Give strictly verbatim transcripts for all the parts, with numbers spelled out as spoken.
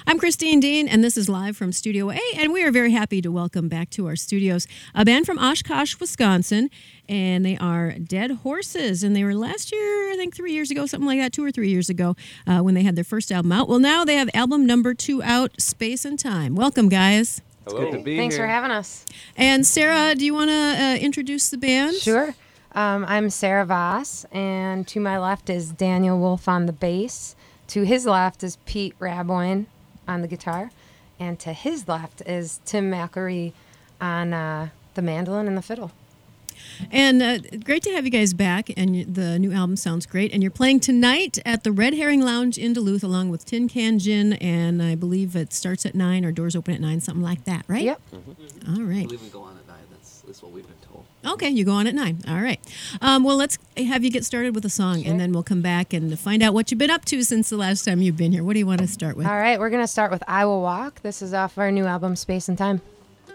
I'm Christine Dean, and this is live from Studio A, and we are very happy to welcome back to our studios a band from Oshkosh, Wisconsin, and they are Dead Horses, and they were last year, I think three years ago, something like that, two or three years ago, uh, when they had their first album out. Well, now they have album number two out, Space and Time. Welcome, guys. Hello. It's good to be Thanks here. for having us. And Sarah, do you want to uh, introduce the band? Sure. Um, I'm Sarah Voss, and to my left is Daniel Wolf on the bass. To his left is Pete Raboin on the guitar, and to his left is Tim McElry on uh, the mandolin and the fiddle. And uh, great to have you guys back, and y- the new album sounds great. And you're playing tonight at the Red Herring Lounge in Duluth, along with Tin Can Gin, and I believe it starts at nine or doors open at nine, something like that, right? Yep. Mm-hmm. All I right. believe we go on at nine. That's, that's what we've been told. Okay, you go on at nine. All right. Um, well, let's have you get started with a song, Sure. and then we'll come back and find out what you've been up to since the last time you've been here. What do you want to start with? All right, we're going to start with I Will Walk. This is off our new album, Space and Time.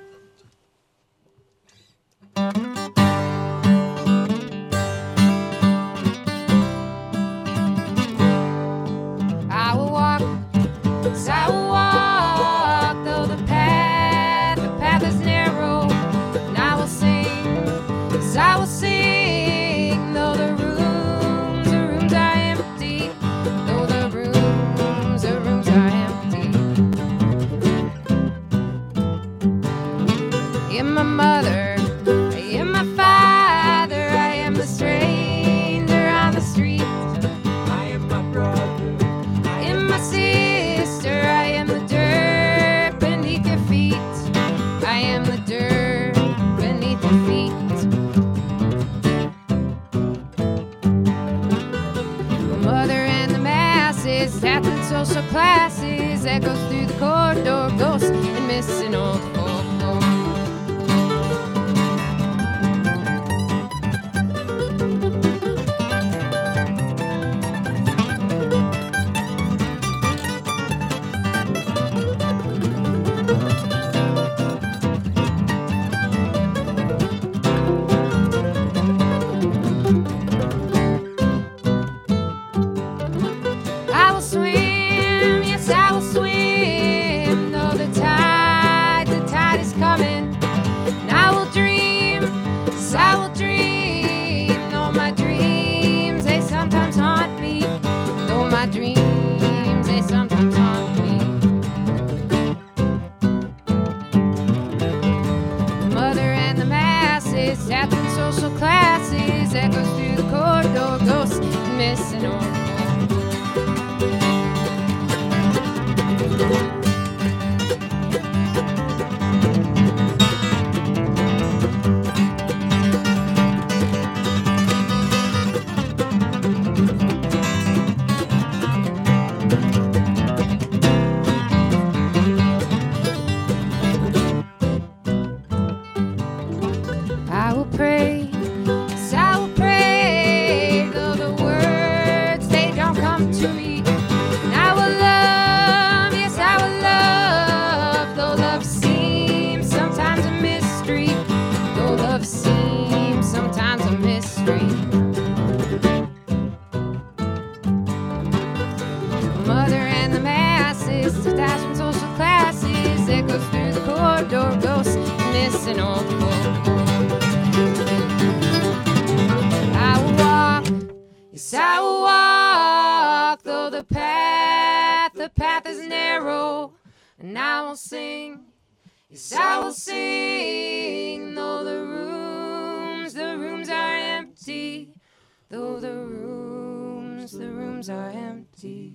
I will walk, yes, I will walk, though the path, the path is narrow, and I will sing, yes, I will sing, though the rooms, the rooms are empty, though the rooms, the rooms are empty. I am my mother, I am my father, I am the stranger on the street. I am my brother. I am my sister, I am the dirt beneath your feet. I am the dirt beneath your feet. My mother and the masses, tapping social classes, echoes through the corridor, ghosts and missing old folklore. I will swim, yes, I will swim, though the tide, the tide is coming. And I will dream, yes, I will dream, though my dreams, they sometimes haunt me. Though my dreams, they sometimes haunt me. The mother and the masses, tapping social classes, echoes through the corridor, ghosts missing old. I will pray, yes, I will pray, though the words, they don't come to me. And I will love, yes, I will love, though love seems sometimes a mystery. Though love seems sometimes a mystery. Mother and the masses, detached from social classes, echoes through the corridor, ghosts missing old folklore. I will walk, yes, I will walk, though the path, the path is narrow, and I will sing, yes, I will sing, though the rooms, the rooms are empty, though the rooms, the rooms are empty.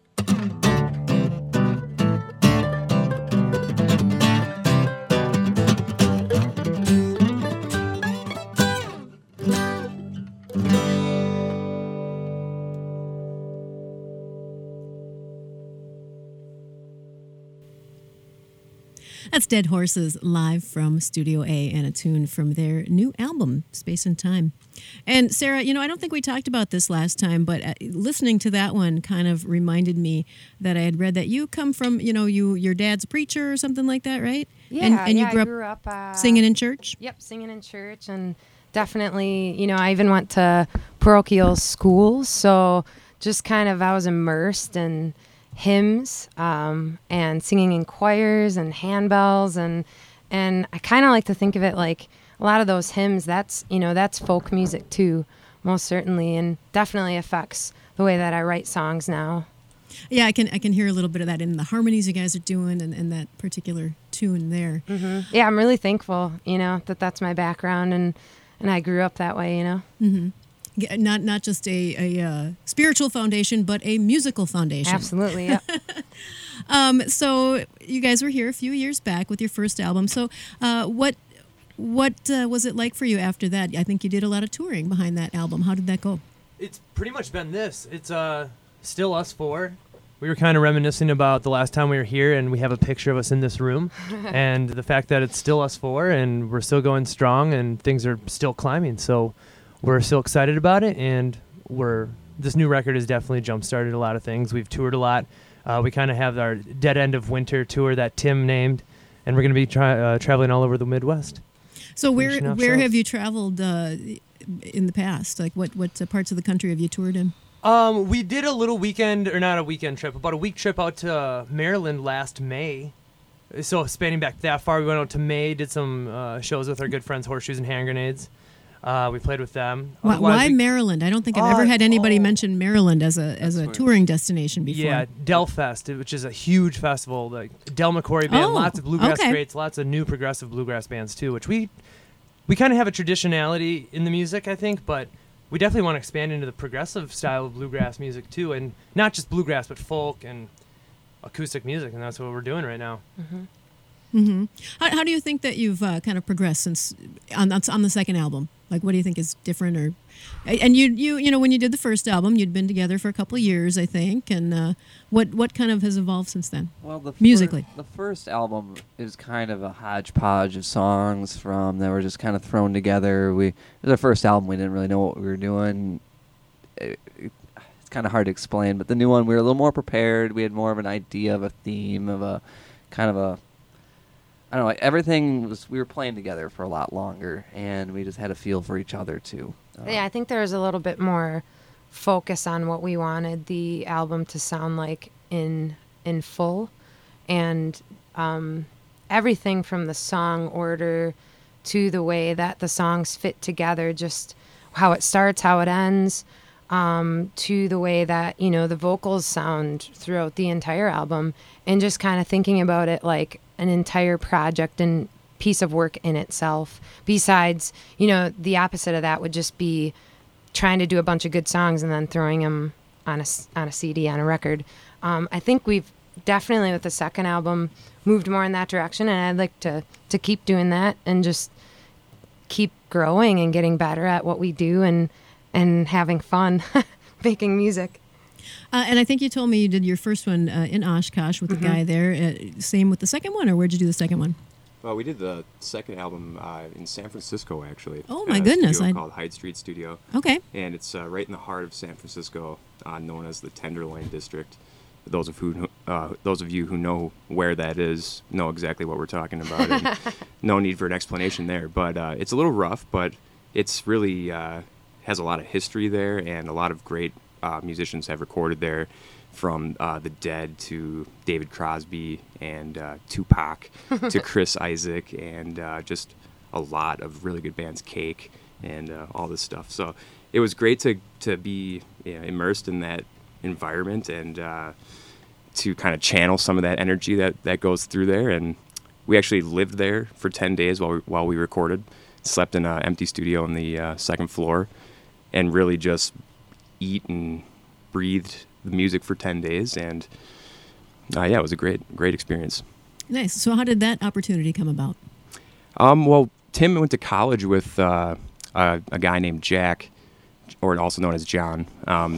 That's Dead Horses live from Studio A, and a tune from their new album, Space and Time. And Sarah, you know, I don't think we talked about this last time, but uh, listening to that one kind of reminded me that I had read that you come from, you know, you your dad's a preacher or something like that, right? Yeah, and, and yeah, you grew I up, grew up uh, singing in church? Yep, singing in church, and definitely, you know, I even went to parochial schools, so just kind of I was immersed in hymns um, and singing in choirs and handbells, and and I kind of like to think of it like a lot of those hymns. That's you know that's folk music too, most certainly, and definitely affects the way that I write songs now. Yeah, I can I can hear a little bit of that in the harmonies you guys are doing and, and that particular tune there. Mm-hmm. Yeah, I'm really thankful, you know, that that's my background and and I grew up that way, you know. Mm-hmm. Yeah, not not just a, a uh, spiritual foundation, but a musical foundation. Absolutely, yeah. um, so you guys were here a few years back with your first album. So uh, what what uh, was it like for you after that? I think you did a lot of touring behind that album. How did that go? It's pretty much been this. It's uh, still us four. We were kind of reminiscing about the last time we were here, and we have a picture of us in this room, and the fact that it's still us four, and we're still going strong, and things are still climbing. So we're still excited about it, and we're this new record has definitely jump-started a lot of things. We've toured a lot. Uh, we kind of have our Dead End of Winter tour that Tim named, and we're going to be tra- uh, traveling all over the Midwest. So where Finishing off where shows. have you traveled uh, in the past? Like what what uh, parts of the country have you toured in? Um, we did a little weekend, or not a weekend trip, about a week trip out to uh, Maryland last May. So spanning back that far, we went out to May, did some uh, shows with our good friends Horseshoes and Hand Grenades. Uh, we played with them. Why, Otherwise, why we- Maryland? I don't think I've Uh, ever had anybody oh. mention Maryland as a as a That's weird. touring destination before. Yeah, Delfest, which is a huge festival. Like Del McCory band, Oh, lots of bluegrass okay. greats, lots of new progressive bluegrass bands too. Which we we kind of have a traditionality in the music, I think, but we definitely want to expand into the progressive style of bluegrass music too, and not just bluegrass, but folk and acoustic music, and that's what we're doing right now. hmm How, how do you think that you've uh, kind of progressed since on on the second album? Like, what do you think is different? Or and you you you know when you did the first album, you'd been together for a couple of years, I think. And uh, what what kind of has evolved since then? Well, the fir- Musically. the first album is kind of a hodgepodge of songs from that were just kind of thrown together. We it was our first album. We didn't really know what we were doing. It, it, it's kind of hard to explain, but the new one we were a little more prepared. We had more of an idea of a theme of a kind of a I don't know. Everything was we were playing together for a lot longer, and we just had a feel for each other too. Uh, Yeah, I think there was a little bit more focus on what we wanted the album to sound like in in full, and um, everything from the song order to the way that the songs fit together, just how it starts, how it ends, um, to the way that you know the vocals sound throughout the entire album, and just kind of thinking about it like an entire project and piece of work in itself. Besides, you know, the opposite of that would just be trying to do a bunch of good songs and then throwing them on a, s- on a C D, on a record. Um, I think we've definitely with the second album moved more in that direction, and I'd like to, to keep doing that and just keep growing and getting better at what we do and, and having fun making music. Uh, and I think you told me you did your first one uh, in Oshkosh with the guy there. Uh, same with the second one, or where'd you do the second one? Well, we did the second album uh, in San Francisco, actually. Oh, my at a goodness, studio I- called Hyde Street Studio, Okay. and it's uh, right in the heart of San Francisco, uh, known as the Tenderloin District. Those of who, uh, those of you who know where that is, know exactly what we're talking about. And no need for an explanation there. But uh, it's a little rough, but it's really uh, has a lot of history there, and a lot of great uh, musicians have recorded there, from uh, the Dead to David Crosby and uh, Tupac to Chris Isaac, and uh, just a lot of really good bands, Cake and uh, all this stuff. So it was great to to be you know, immersed in that environment and uh, to kind of channel some of that energy that, that goes through there. And we actually lived there for ten days while we, while we recorded, slept in an empty studio on the uh, second floor, and really just eat and breathed the music for ten days. And uh, yeah, it was a great, great experience. Nice. So how did that opportunity come about? Um, well, Tim went to college with uh, a, a guy named Jack, or also known as John, um,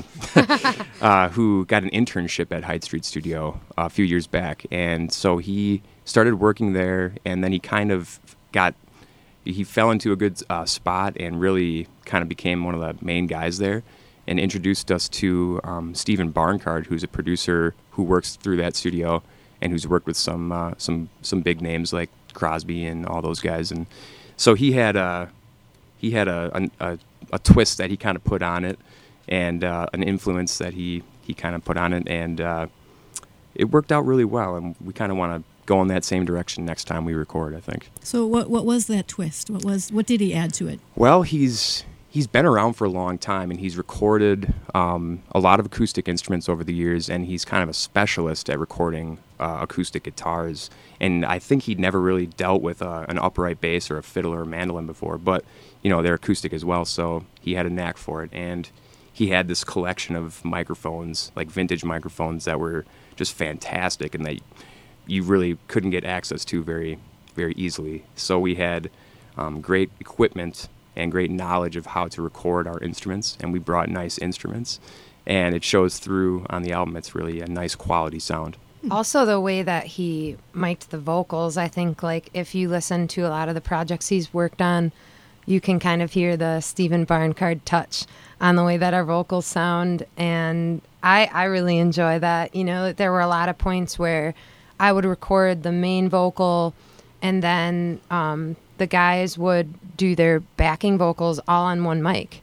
uh, who got an internship at Hyde Street Studio a few years back. And so he started working there, and then he kind of got, he fell into a good uh, spot and really kind of became one of the main guys there, and introduced us to um, Stephen Barncard, who's a producer who works through that studio and who's worked with some uh, some some big names like Crosby and all those guys. And so he had a he had a a, a twist that he kind of put on it, and uh, an influence that he he kind of put on it. And uh, it worked out really well, and we kind of want to go in that same direction next time we record, I think. So what what was that twist? What was what did he add to it? Well, he's he's been around for a long time, and he's recorded um, a lot of acoustic instruments over the years, and he's kind of a specialist at recording uh, acoustic guitars. And I think he'd never really dealt with uh, an upright bass or a fiddle or a mandolin before, but you know they're acoustic as well, so he had a knack for it. And he had this collection of microphones, like vintage microphones, that were just fantastic, and that you really couldn't get access to very, very easily. So we had um, great equipment and great knowledge of how to record our instruments, and we brought nice instruments, and it shows through on the album. It's really a nice quality sound. Also, the way that he mic'd the vocals, I think, like, if you listen to a lot of the projects he's worked on, you can kind of hear the Stephen Barncard touch on the way that our vocals sound, and I, I really enjoy that. You know, there were a lot of points where I would record the main vocal, and then um, the guys would do their backing vocals all on one mic.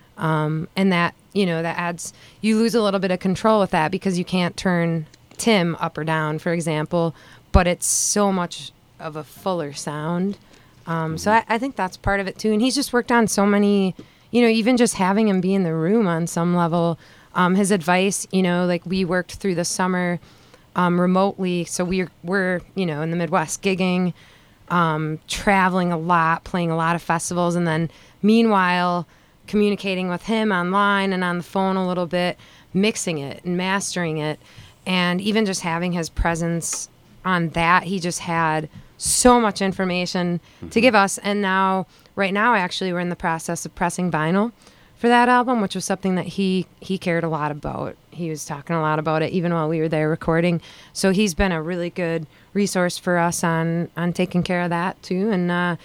Um, and that, you know, that adds, you lose a little bit of control with that because you can't turn Tim up or down, for example, but it's so much of a fuller sound. Um, so I, I think that's part of it too. And he's just worked on so many, you know, even just having him be in the room on some level, um, his advice, you know, like we worked through the summer um, remotely. So we're, we're, you know, in the Midwest gigging, um, traveling a lot, playing a lot of festivals. And then meanwhile, communicating with him online and on the phone a little bit, mixing it and mastering it. And even just having his presence on that, he just had so much information mm-hmm. to give us. And now, right now, actually, we're in the process of pressing vinyl for that album, which was something that he, he cared a lot about. He was talking a lot about it even while we were there recording. So he's been a really good resource for us on, on taking care of that, too. And uh,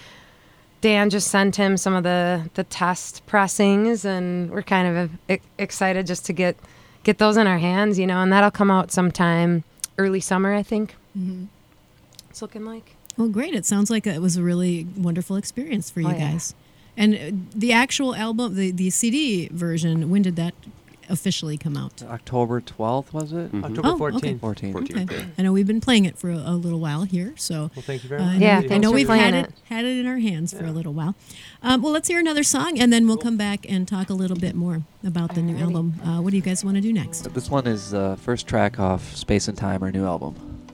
Dan just sent him some of the, the test pressings, and we're kind of uh, excited just to get... get those in our hands, you know, and that'll come out sometime early summer, I think. Mm-hmm. It's looking like. Well, great. It sounds like it was a really wonderful experience for you oh, yeah. guys. And uh, the actual album, the, the C D version, when did that officially come out? October twelfth, was it? Mm-hmm. October Oh, fourteenth. fourteenth. Okay. Okay. I know we've been playing it for a, a little while here, so Well, thank you very uh, much. I know- Yeah, I thanks know for we've playing had it. it had it in our hands for a little while. Um, well, let's hear another song, and then we'll come back and talk a little bit more about the new Alrighty. album. Uh, what do you guys want to do next? This one is the first track off Space and Time, our new album.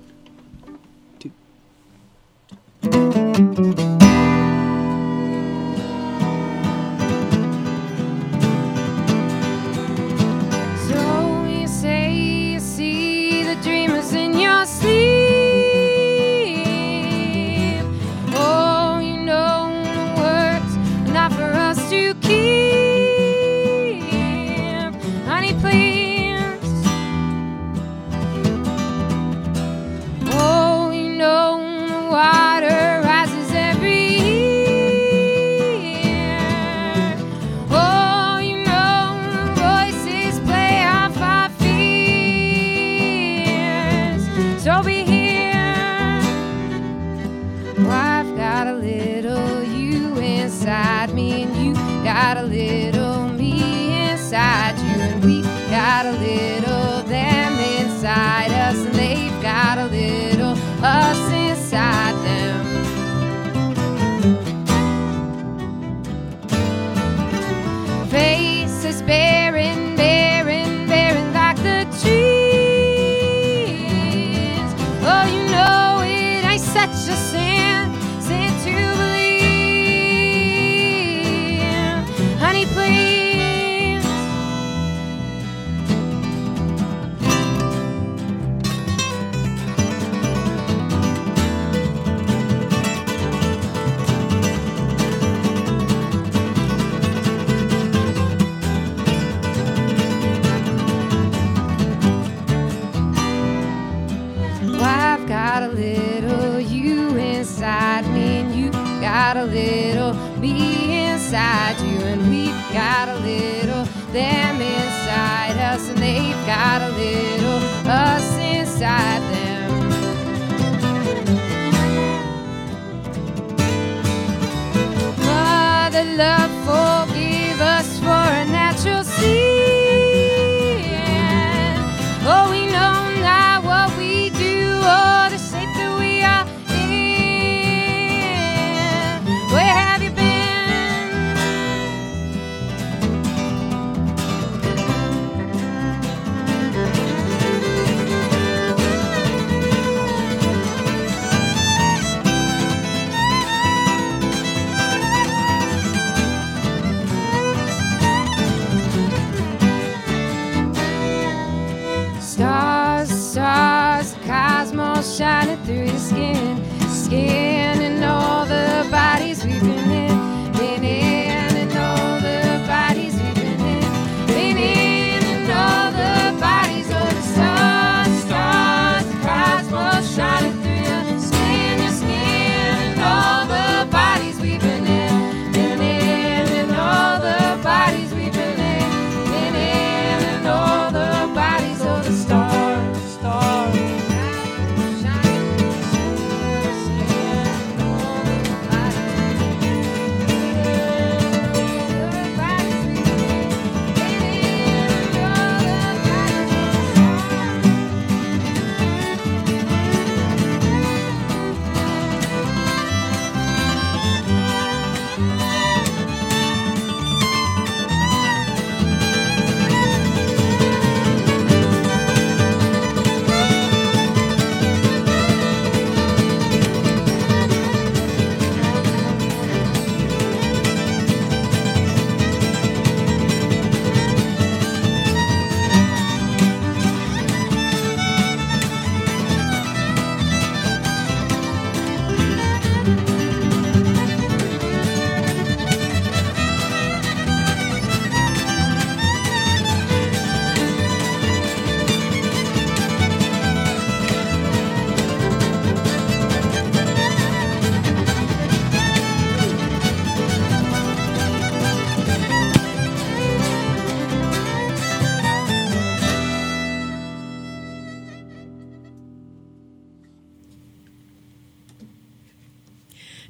So you say you see the dreamers in your sleep. Oh, you know the words are not for us to keep. Honey, please. Oh, you know the water rises every year. Oh, you know the voices play off our fears. So be here. Oh, I've got a little you inside me, and you got a little me inside you, and we got a little them inside us, and they've got a little us inside them. Faces barren, barren, barren like the trees. Oh, you know it ain't such a sin, sin to believe. Honey, please. Well, I've got a little you inside me, and you got a little me inside you, and we've got a little them inside us, and they've got a little us inside them. Mother love, forgive us for a natural sin. Oh, we know not what we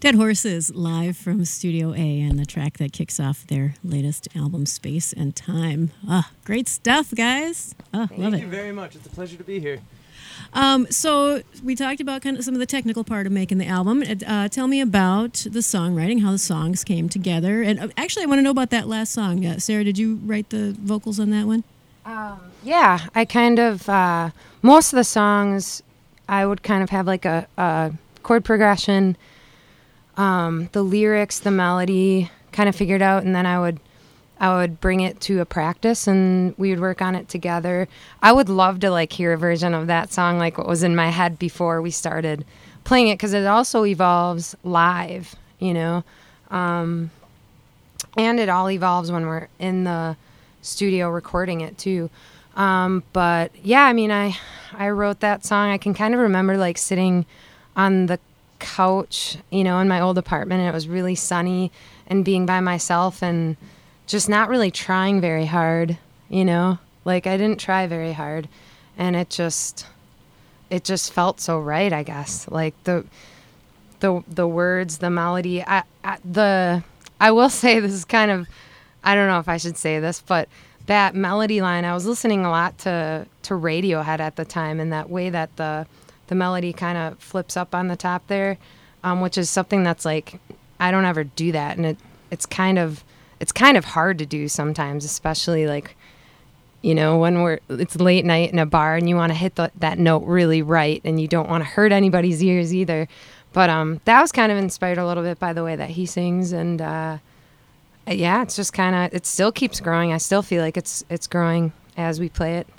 Dead Horses live from Studio A, and the track that kicks off their latest album, Space and Time. Ah, great stuff, guys. Oh, love Thank it. you very much. It's a pleasure to be here. Um, so we talked about kind of some of the technical part of making the album. Uh, tell me about the songwriting, how the songs came together. And uh, actually, I want to know about that last song. Uh, Sarah, did you write the vocals on that one? Um, yeah, I kind of, uh, most of the songs, I would kind of have like a, a chord progression, um, the lyrics, the melody kind of figured out, and then I would I would bring it to a practice and we would work on it together. I would love to like hear a version of that song like what was in my head before we started playing it, because it also evolves live, you know, um, and it all evolves when we're in the studio recording it too. Um, but yeah, I mean, I I wrote that song. I can kind of remember like sitting on the couch, you know, in my old apartment, and it was really sunny, and being by myself and just not really trying very hard, you know, like I didn't try very hard, and it just, it just felt so right, I guess. Like the, the, the words, the melody, I, I, the, I will say this is kind of, I don't know if I should say this, but that melody line, I was listening a lot to, to Radiohead at the time, and that way that the, the melody kind of flips up on the top there, um, which is something that's like, I don't ever do that. And it, it's kind of, it's kind of hard to do sometimes, especially like, you know, when we're, it's late night in a bar and you want to hit the, that note really right, and you don't want to hurt anybody's ears either. But um, that was kind of inspired a little bit by the way that he sings. And uh, yeah, it's just kind of, it still keeps growing. I still feel like it's, it's growing as we play it.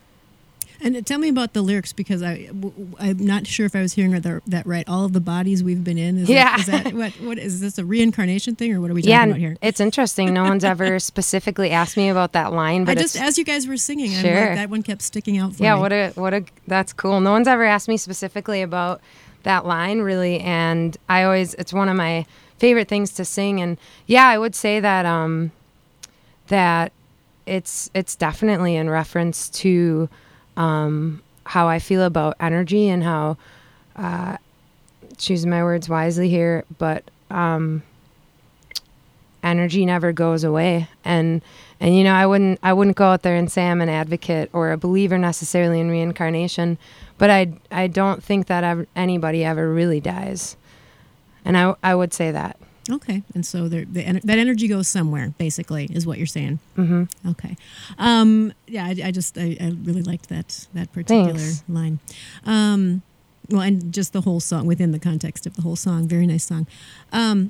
And tell me about the lyrics, because I, w- I'm not sure if I was hearing that, that right. All of the bodies we've been in. Is Yeah. That, is that what, what is this a reincarnation thing, or what are we talking Yeah, about here? it's interesting. No one's ever specifically asked me about that line, but I just, it's, as you guys were singing, I'm Sure. like, that one kept sticking out for yeah, me. what a, what a, that's cool. No one's ever asked me specifically about that line, really. And I always, it's one of my favorite things to sing. And yeah, I would say that, um, that it's, it's definitely in reference to, um, how I feel about energy, and how, uh, choosing my words wisely here, but, um, energy never goes away. And, and, you know, I wouldn't, I wouldn't go out there and say I'm an advocate or a believer necessarily in reincarnation, but I, I don't think that ever, anybody ever really dies. And I, I would say that. Okay, and so there, the, ener- that energy goes somewhere, basically, is what you're saying. Mm-hmm. Okay, um, yeah, I, I just I, I really liked that that particular Thanks. line. Um, well, and just the whole song within the context of the whole song, very nice song. Um,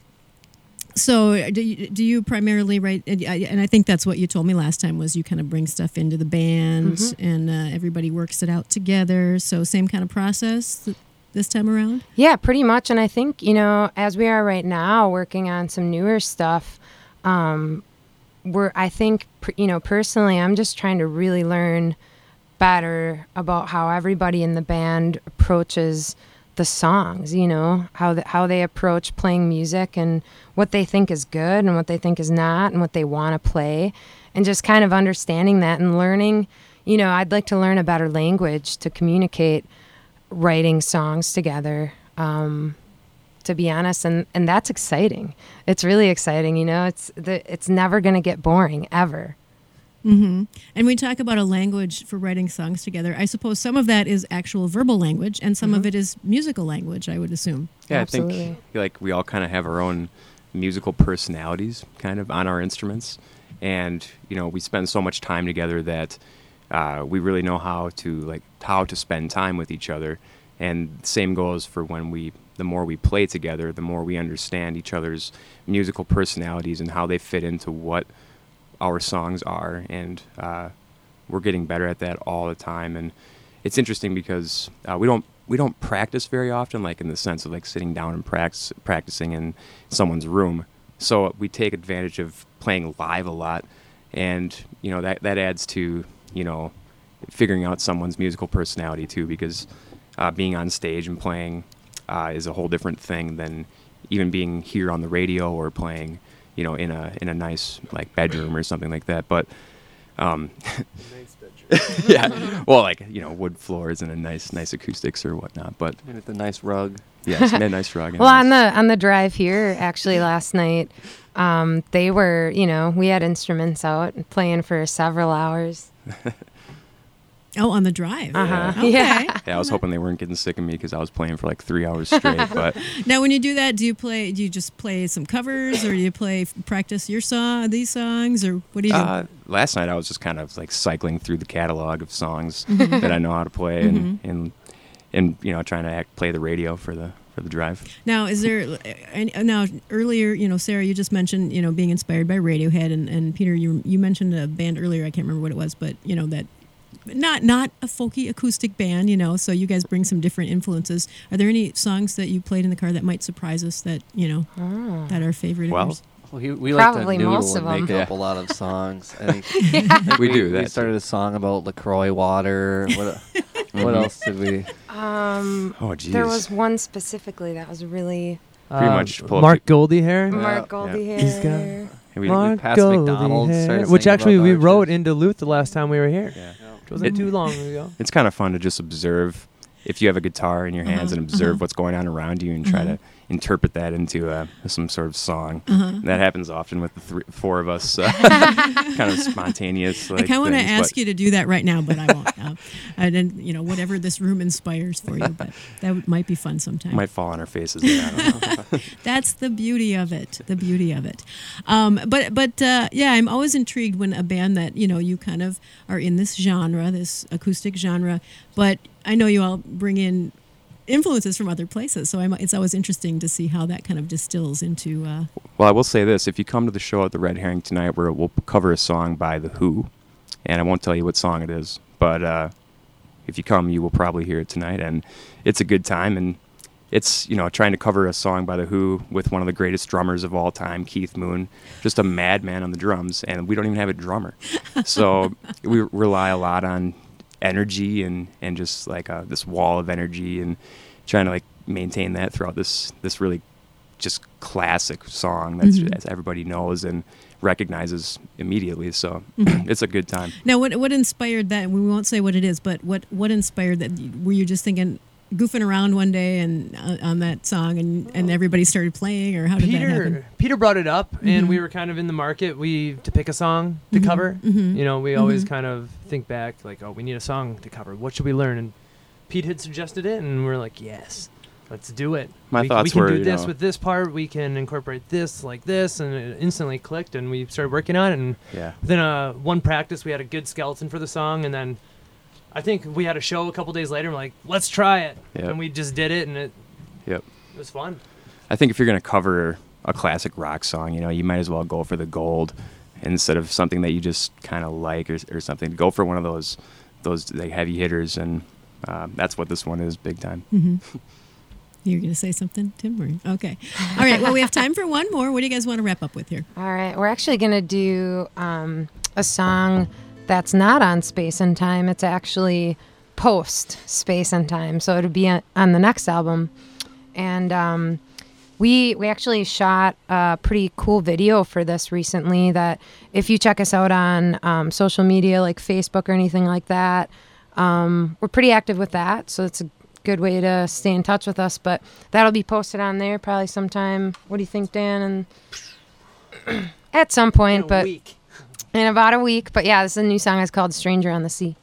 so, do you, do you primarily write? And I, and I think that's what you told me last time, was you kind of bring stuff into the band, Mm-hmm. and uh, everybody works it out together. So, same kind of process th- this time around. Yeah, pretty much. And I think, you know, as we are right now working on some newer stuff, um, we're, I think, per, you know, personally, I'm just trying to really learn better about how everybody in the band approaches the songs, you know, how, the, how they approach playing music, and what they think is good and what they think is not, and what they want to play, and just kind of understanding that and learning, you know, I'd like to learn a better language to communicate writing songs together, um, to be honest, and, and that's exciting. It's really exciting, you know. It's the, it's never going to get boring, ever. Mm-hmm. And we talk about a language for writing songs together. I suppose some of that is actual verbal language, and some of it is musical language, I would assume. Yeah, I Absolutely. think like we all kind of have our own musical personalities kind of on our instruments, and you know, we spend so much time together that uh, we really know how to like how to spend time with each other. And same goes for when we the more we play together, the more we understand each other's musical personalities and how they fit into what our songs are. And uh, we're getting better at that all the time. And it's interesting because uh, we don't we don't practice very often, like in the sense of like sitting down and practice, practicing in someone's room. So we take advantage of playing live a lot, and you know that that adds to you know figuring out someone's musical personality too, because uh, being on stage and playing uh, is a whole different thing than even being here on the radio or playing you know in a in a nice like bedroom or something like that. But um, Nice bedroom. yeah. Well, like, you know, wood floors and a nice, nice acoustics or whatnot. But And with the nice rug. yes, yeah, nice rug. and Well, on nice- the on the drive here, actually, last night, um, they were, you know, we had instruments out playing for several hours. Oh, on the drive. Uh-huh. Okay. Yeah. yeah, I was hoping they weren't getting sick of me because I was playing for like three hours straight. But Now, when you do that, do you play? Do you just play some covers, or do you play practice your song, these songs, or what do you do? uh, last night I was just kind of like cycling through the catalog of songs Mm-hmm. that I know how to play, and and and you know, trying to act, play the radio for the for the drive. Now, is there? and- Now, earlier, you know, Sarah, you just mentioned, you know, being inspired by Radiohead, and, and Peter, you you mentioned a band earlier. I can't remember what it was, but you know that. Not not a folky acoustic band, you know. So you guys bring some different influences. Are there any songs that you played in the car that might surprise us? That you know, Oh. that are favorite. of Well, yours? Well, he, we like to Probably noodle most and of make them. up a Yeah. lot of songs. I think, I think We do We that, started a song about LaCroix water. What, what else did we? Um, Oh, geez. there was one specifically that was really Pretty Uh, much pull up Mark Goldie hair. Mark yeah. Goldie hair. He's got- And we- Mark passed Goldie McDonald's, hair, started which singing actually about we the wrote arches. in Duluth the last time we were here, yeah. which wasn't It- too long ago. It's kind of fun to just observe if you have a guitar in your hands Uh-huh, and observe uh-huh. what's going on around you and try Uh-huh. to interpret that into uh, some sort of song. Uh-huh. That happens often with the three, four of us. Uh, kind of spontaneous. Like, I kind of want to things, ask but you to do that right now, but I won't. Uh, and then, you know, whatever this room inspires for you, but that would, might be fun sometime. Might fall on our faces. I don't know. That's the beauty of it. The beauty of it. Um, but but uh, yeah, I'm always intrigued when a band that you know you kind of are in this genre, this acoustic genre, but I know you all bring in influences from other places. So I'm, it's always interesting to see how that kind of distills into. Uh, Well, I will say this: if you come to the show at the Red Herring tonight, where we'll cover a song by The Who, and I won't tell you what song it is, but uh, if you come, you will probably hear it tonight, and it's a good time. And it's, you know, trying to cover a song by The Who with one of the greatest drummers of all time, Keith Moon, just a madman on the drums, and we don't even have a drummer, so we rely a lot on energy and and just like uh, this wall of energy, and trying to like maintain that throughout this this really just classic song that's Mhm. as everybody knows and recognizes immediately. So Mhm. it's a good time. now, what what inspired that? We won't say what it is, but what what inspired that? Were you just thinking? Goofing around one day and uh, on that song, and, and everybody started playing, or how did that happen? Peter Peter brought it up, and Mhm. we were kind of in the market. We to pick a song to Mhm, cover. mhm, You know, we always mhm. kind of think back, like, oh, we need a song to cover. What should we learn? And Pete had suggested it, and we're like, yes, let's do it. My we, thoughts we can were, do you this know- with this part. We can incorporate this like this, and it instantly clicked. And we started working on it. And Yeah. within a one practice, we had a good skeleton for the song, and then I think we had a show a couple days later. And we're like, let's try it, Yep. and we just did it, and it Yep. it was fun. I think if you're going to cover a classic rock song, you know, you might as well go for the gold instead of something that you just kind of like or, or something. Go for one of those those like heavy hitters, and um, that's what this one is, big time. Mm-hmm. You're going to say something, Tim? Or, okay. All right. Well, we have time for one more. What do you guys want to wrap up with here? All right, we're actually gonna do um, a song that's not on Space and Time. It's actually post Space and Time, so it'll be on, on the next album. And um, we we actually shot a pretty cool video for this recently. That if you check us out on um, social media like Facebook or anything like that, um, we're pretty active with that. So it's a good way to stay in touch with us. But that'll be posted on there probably sometime. What do you think, Dan? And at some point, but week. in about a week. But yeah, this is a new song. It's called Stranger on the Sea.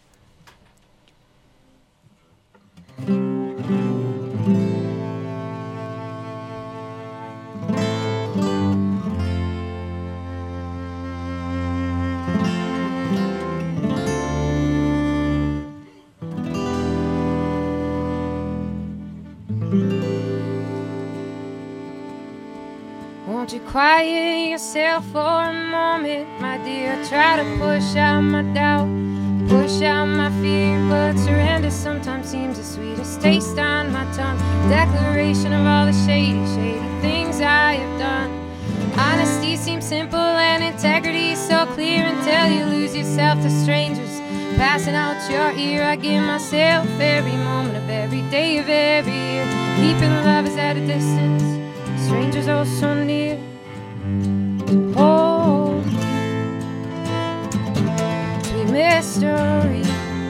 Won't you quiet yourself for a moment, my dear? Try to push out my doubt, push out my fear, but surrender sometimes seems the sweetest taste on my tongue. Declaration of all the shady, shady things I have done. Honesty seems simple and integrity so clear until you lose yourself to strangers. Passing out your ear, I give myself every moment of every day of every year. Keeping lovers at a distance, strangers oh so near. Oh, we met their story.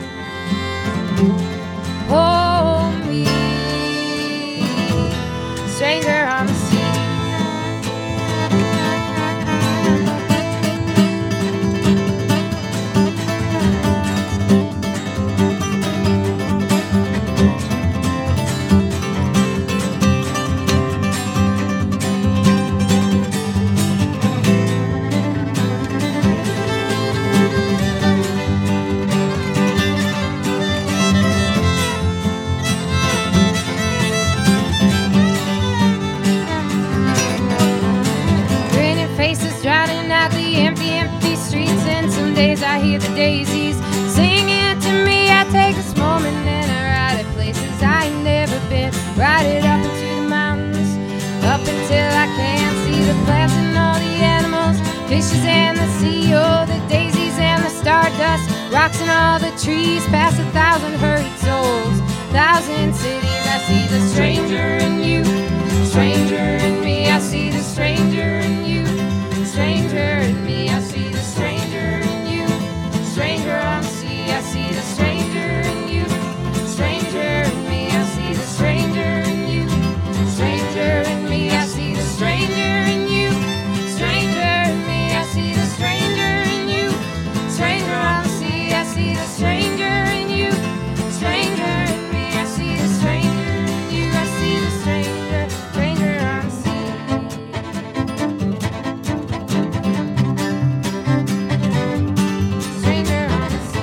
Hold me, stranger on the sea. I hear the daisies singing to me. I take this moment and I ride it places I ain't never been. Ride it up into the mountains, up until I can't see the plants and all the animals, fishes and the sea. Oh, the daisies and the stardust, rocks and all the trees. Past a thousand hurried souls, thousand cities. I see the stranger in you, stranger in me. I see the stranger in you, stranger in me. I see the stranger in you, stranger on the sea. I see the stranger in you, stranger in me. I see the stranger in you, stranger in me. I see the stranger in you, stranger in me. I see the stranger in you, stranger on the sea. I see the stranger in you, stranger in me. I see the stranger in you. I see the stranger, stranger on the sea. Stranger on the sea.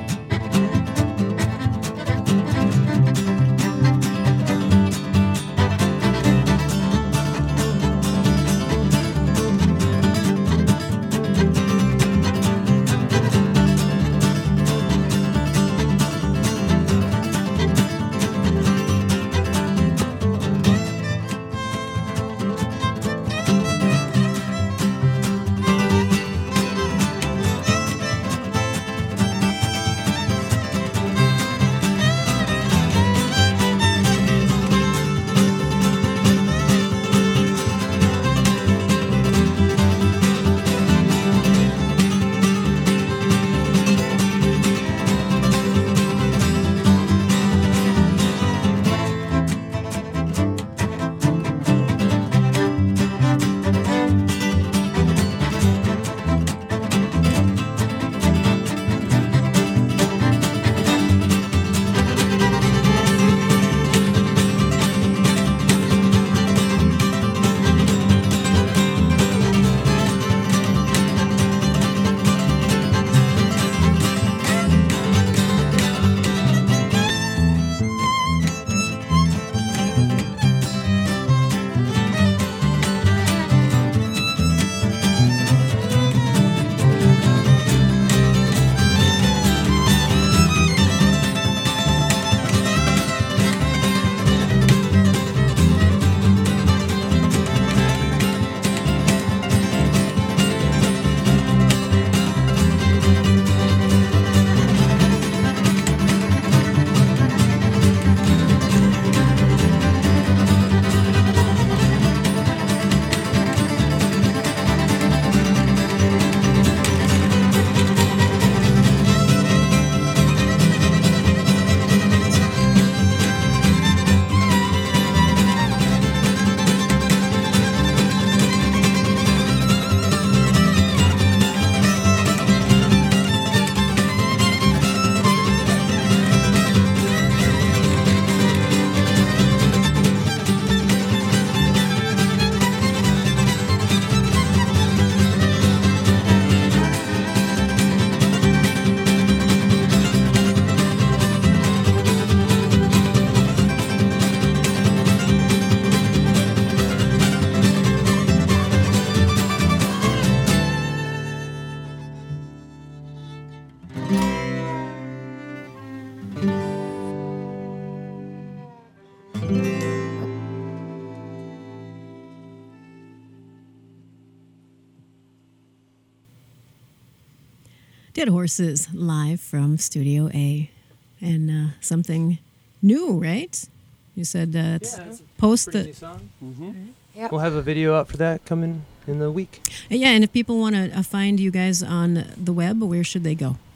Dead Horses live from Studio A. And uh, something new, right? You said uh, it's Yeah, it's a post pretty the. new song. Yep. We'll have a video up for that coming in the week. Yeah, and if people want to uh, find you guys on the web, where should they go?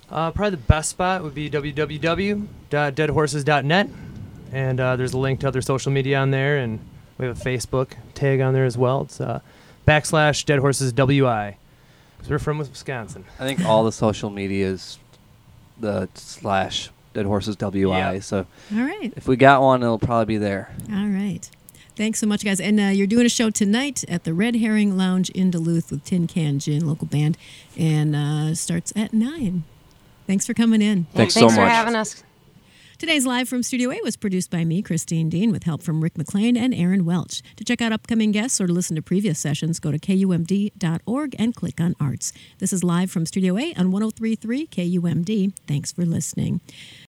Uh, probably the best spot would be w w w dot dead horses dot net, and uh, there's a link to other social media on there, and we have a Facebook tag on there as well. It's uh, backslash Dead Horses W I, because we're from Wisconsin. I think all the social media is the slash Dead Horses W I. Yeah. So All right. if we got one, it'll probably be there. All right. Thanks so much, guys. And uh, you're doing a show tonight at the Red Herring Lounge in Duluth with Tin Can Gin, local band, and uh, starts at nine. Thanks for coming in. Thanks so Thanks for much. having us. Today's Live from Studio A was produced by me, Christine Dean, with help from Rick McLean and Aaron Welch. To check out upcoming guests or to listen to previous sessions, go to K U M D dot org and click on Arts. This is Live from Studio A on one oh three point three K U M D. Thanks for listening.